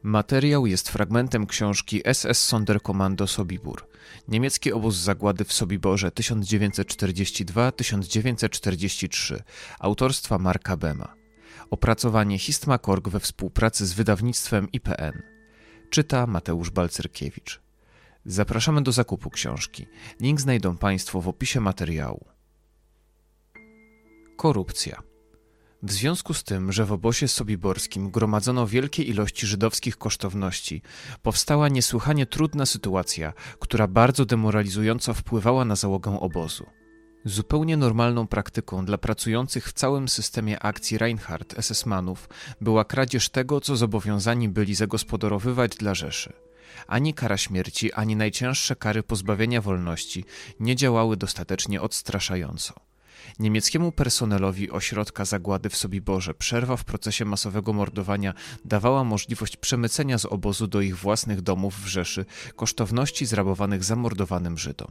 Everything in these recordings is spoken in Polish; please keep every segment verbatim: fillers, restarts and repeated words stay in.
Materiał jest fragmentem książki S S Sonderkommando Sobibór. Niemiecki obóz zagłady w Sobiborze tysiąc dziewięćset czterdziesty drugi do tysiąc dziewięćset czterdziestego trzeciego autorstwa Marka Bema. Opracowanie Histmakorg we współpracy z wydawnictwem I P N. Czyta Mateusz Balcerkiewicz. Zapraszamy do zakupu książki. Link znajdą Państwo w opisie materiału. Korupcja. W związku z tym, że w obozie sobiborskim gromadzono wielkie ilości żydowskich kosztowności, powstała niesłychanie trudna sytuacja, która bardzo demoralizująco wpływała na załogę obozu. Zupełnie normalną praktyką dla pracujących w całym systemie akcji Reinhardt es es manów była kradzież tego, co zobowiązani byli zagospodarowywać dla Rzeszy. Ani kara śmierci, ani najcięższe kary pozbawienia wolności nie działały dostatecznie odstraszająco. Niemieckiemu personelowi ośrodka zagłady w Sobiborze przerwa w procesie masowego mordowania dawała możliwość przemycenia z obozu do ich własnych domów w Rzeszy kosztowności zrabowanych zamordowanym Żydom.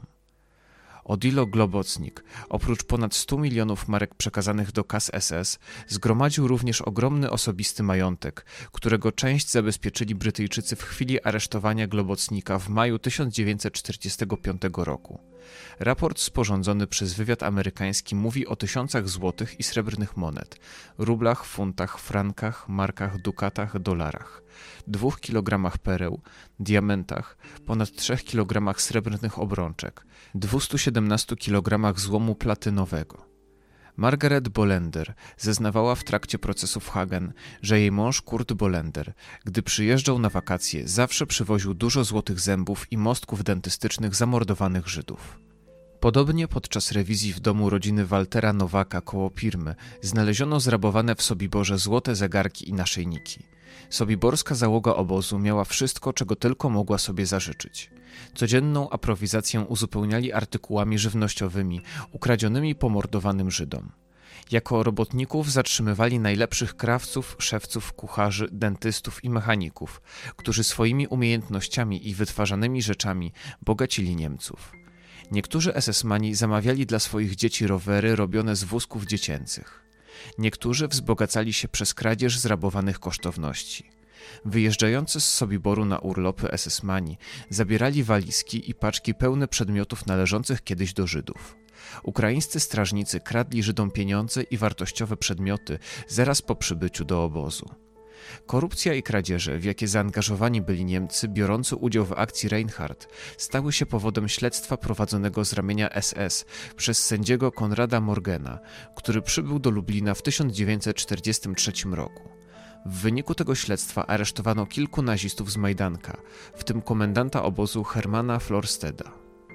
Odilo Globocnik, oprócz ponad stu milionów marek przekazanych do kas es es, zgromadził również ogromny osobisty majątek, którego część zabezpieczyli Brytyjczycy w chwili aresztowania Globocnika w maju tysiąc dziewięćset czterdziestego piątego roku. Raport sporządzony przez wywiad amerykański mówi o tysiącach złotych i srebrnych monet, rublach, funtach, frankach, markach, dukatach, dolarach, dwóch kilogramach pereł, diamentach, ponad trzech kilogramach srebrnych obrączek, dwustu siedemnastu kilogramach złomu platynowego. Margaret Bolender zeznawała w trakcie procesu w Hagen, że jej mąż Kurt Bolender, gdy przyjeżdżał na wakacje, zawsze przywoził dużo złotych zębów i mostków dentystycznych zamordowanych Żydów. Podobnie podczas rewizji w domu rodziny Waltera Nowaka koło Pirmy znaleziono zrabowane w Sobiborze złote zegarki i naszyjniki. Sobiborska załoga obozu miała wszystko, czego tylko mogła sobie zażyczyć. Codzienną aprowizację uzupełniali artykułami żywnościowymi ukradzionymi pomordowanym Żydom. Jako robotników zatrzymywali najlepszych krawców, szewców, kucharzy, dentystów i mechaników, którzy swoimi umiejętnościami i wytwarzanymi rzeczami bogacili Niemców. Niektórzy es es mani zamawiali dla swoich dzieci rowery robione z wózków dziecięcych. Niektórzy wzbogacali się przez kradzież zrabowanych kosztowności. Wyjeżdżający z Sobiboru na urlopy es es mani zabierali walizki i paczki pełne przedmiotów należących kiedyś do Żydów. Ukraińscy strażnicy kradli Żydom pieniądze i wartościowe przedmioty zaraz po przybyciu do obozu. Korupcja i kradzieże, w jakie zaangażowani byli Niemcy biorący udział w akcji Reinhardt, stały się powodem śledztwa prowadzonego z ramienia es es przez sędziego Konrada Morgena, który przybył do Lublina w tysiąc dziewięćset czterdziestym trzecim roku. W wyniku tego śledztwa aresztowano kilku nazistów z Majdanka, w tym komendanta obozu Hermana Florsteda.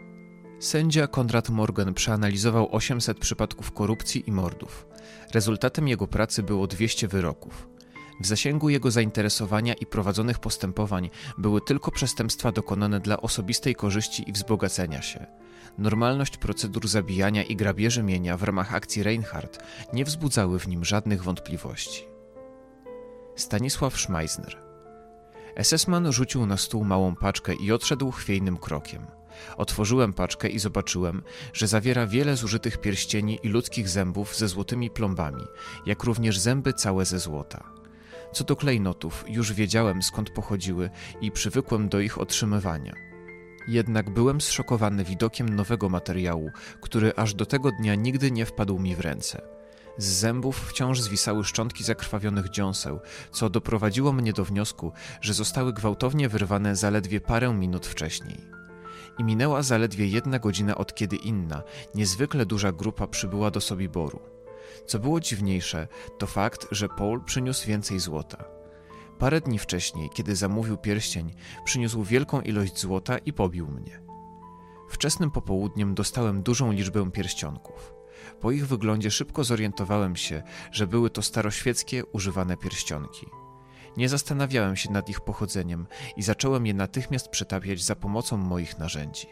Sędzia Konrad Morgen przeanalizował osiemset przypadków korupcji i mordów. Rezultatem jego pracy było dwieście wyroków. W zasięgu jego zainteresowania i prowadzonych postępowań były tylko przestępstwa dokonane dla osobistej korzyści i wzbogacenia się. Normalność procedur zabijania i grabieży mienia w ramach akcji Reinhardt nie wzbudzały w nim żadnych wątpliwości. Stanisław Szmajzner. es es man rzucił na stół małą paczkę i odszedł chwiejnym krokiem. Otworzyłem paczkę i zobaczyłem, że zawiera wiele zużytych pierścieni i ludzkich zębów ze złotymi plombami, jak również zęby całe ze złota. Co do klejnotów, już wiedziałem, skąd pochodziły i przywykłem do ich otrzymywania. Jednak byłem zszokowany widokiem nowego materiału, który aż do tego dnia nigdy nie wpadł mi w ręce. Z zębów wciąż zwisały szczątki zakrwawionych dziąseł, co doprowadziło mnie do wniosku, że zostały gwałtownie wyrwane zaledwie parę minut wcześniej. I minęła zaledwie jedna godzina od kiedy inna, niezwykle duża grupa przybyła do Sobiboru. Co było dziwniejsze, to fakt, że Paul przyniósł więcej złota. Parę dni wcześniej, kiedy zamówił pierścień, przyniósł wielką ilość złota i pobił mnie. Wczesnym popołudniem dostałem dużą liczbę pierścionków. Po ich wyglądzie szybko zorientowałem się, że były to staroświeckie, używane pierścionki. Nie zastanawiałem się nad ich pochodzeniem i zacząłem je natychmiast przetapiać za pomocą moich narzędzi.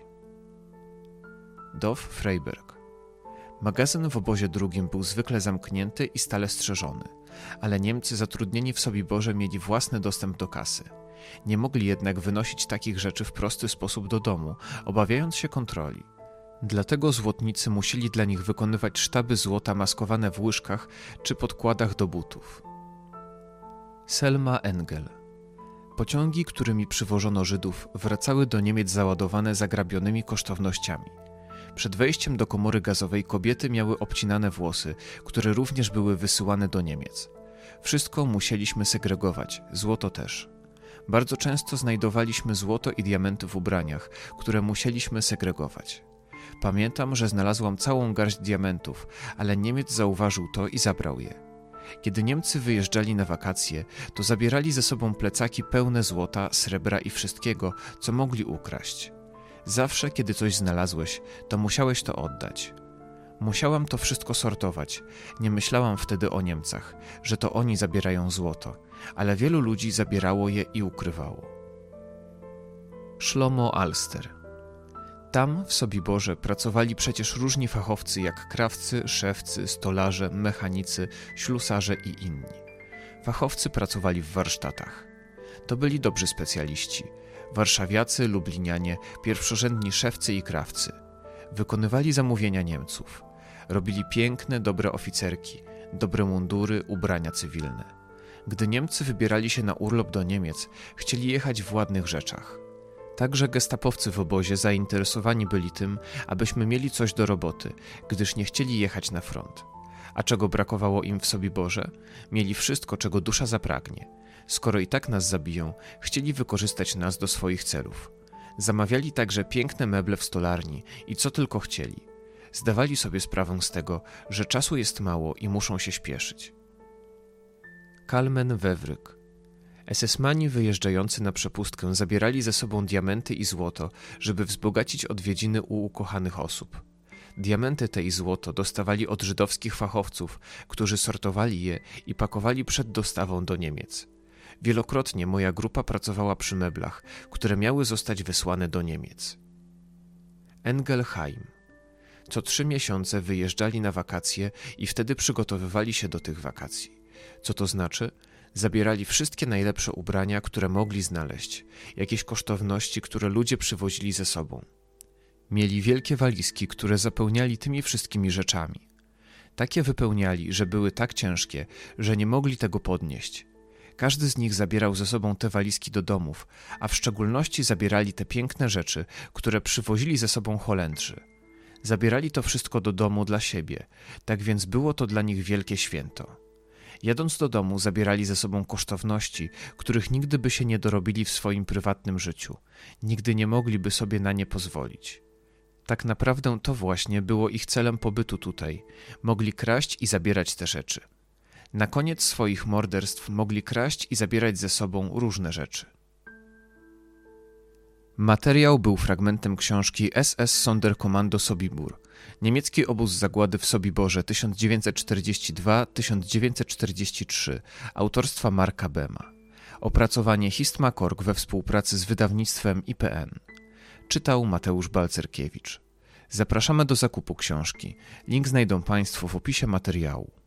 Dov Freiberg. Magazyn w obozie drugim był zwykle zamknięty i stale strzeżony, ale Niemcy zatrudnieni w Sobiborze mieli własny dostęp do kasy. Nie mogli jednak wynosić takich rzeczy w prosty sposób do domu, obawiając się kontroli. Dlatego złotnicy musieli dla nich wykonywać sztaby złota maskowane w łyżkach czy podkładach do butów. Selma Engel. Pociągi, którymi przywożono Żydów, wracały do Niemiec załadowane zagrabionymi kosztownościami. Przed wejściem do komory gazowej kobiety miały obcinane włosy, które również były wysyłane do Niemiec. Wszystko musieliśmy segregować, złoto też. Bardzo często znajdowaliśmy złoto i diamenty w ubraniach, które musieliśmy segregować. Pamiętam, że znalazłam całą garść diamentów, ale Niemiec zauważył to i zabrał je. Kiedy Niemcy wyjeżdżali na wakacje, to zabierali ze sobą plecaki pełne złota, srebra i wszystkiego, co mogli ukraść. Zawsze, kiedy coś znalazłeś, to musiałeś to oddać. Musiałam to wszystko sortować. Nie myślałam wtedy o Niemcach, że to oni zabierają złoto, ale wielu ludzi zabierało je i ukrywało. Shlomo Alster. Tam, w Sobiborze, pracowali przecież różni fachowcy jak krawcy, szewcy, stolarze, mechanicy, ślusarze i inni. Fachowcy pracowali w warsztatach. To byli dobrzy specjaliści. Warszawiacy, lublinianie, pierwszorzędni szewcy i krawcy. Wykonywali zamówienia Niemców. Robili piękne, dobre oficerki, dobre mundury, ubrania cywilne. Gdy Niemcy wybierali się na urlop do Niemiec, chcieli jechać w ładnych rzeczach. Także gestapowcy w obozie zainteresowani byli tym, abyśmy mieli coś do roboty, gdyż nie chcieli jechać na front. A czego brakowało im w Sobiborze? Mieli wszystko, czego dusza zapragnie. Skoro i tak nas zabiją, chcieli wykorzystać nas do swoich celów. Zamawiali także piękne meble w stolarni i co tylko chcieli. Zdawali sobie sprawę z tego, że czasu jest mało i muszą się śpieszyć. Kalmen Wewryk. esesmani wyjeżdżający na przepustkę zabierali ze sobą diamenty i złoto, żeby wzbogacić odwiedziny u ukochanych osób. Diamenty te i złoto dostawali od żydowskich fachowców, którzy sortowali je i pakowali przed dostawą do Niemiec. Wielokrotnie moja grupa pracowała przy meblach, które miały zostać wysłane do Niemiec. Engelheim. Co trzy miesiące wyjeżdżali na wakacje i wtedy przygotowywali się do tych wakacji. Co to znaczy? Zabierali wszystkie najlepsze ubrania, które mogli znaleźć, jakieś kosztowności, które ludzie przywozili ze sobą. Mieli wielkie walizki, które zapełniali tymi wszystkimi rzeczami. Takie wypełniali, że były tak ciężkie, że nie mogli tego podnieść. Każdy z nich zabierał ze sobą te walizki do domów, a w szczególności zabierali te piękne rzeczy, które przywozili ze sobą Holendrzy. Zabierali to wszystko do domu dla siebie, tak więc było to dla nich wielkie święto. Jadąc do domu, zabierali ze sobą kosztowności, których nigdy by się nie dorobili w swoim prywatnym życiu. Nigdy nie mogliby sobie na nie pozwolić. Tak naprawdę to właśnie było ich celem pobytu tutaj. Mogli kraść i zabierać te rzeczy. Na koniec swoich morderstw mogli kraść i zabierać ze sobą różne rzeczy. Materiał był fragmentem książki S S Sonderkommando Sobibór. Niemiecki obóz zagłady w Sobiborze tysiąc dziewięćset czterdziesty drugi do tysiąc dziewięćset czterdziesty trzeci autorstwa Marka Bema. Opracowanie Histma-Korg we współpracy z wydawnictwem I P N. Czytał Mateusz Balcerkiewicz. Zapraszamy do zakupu książki. Link znajdą Państwo w opisie materiału.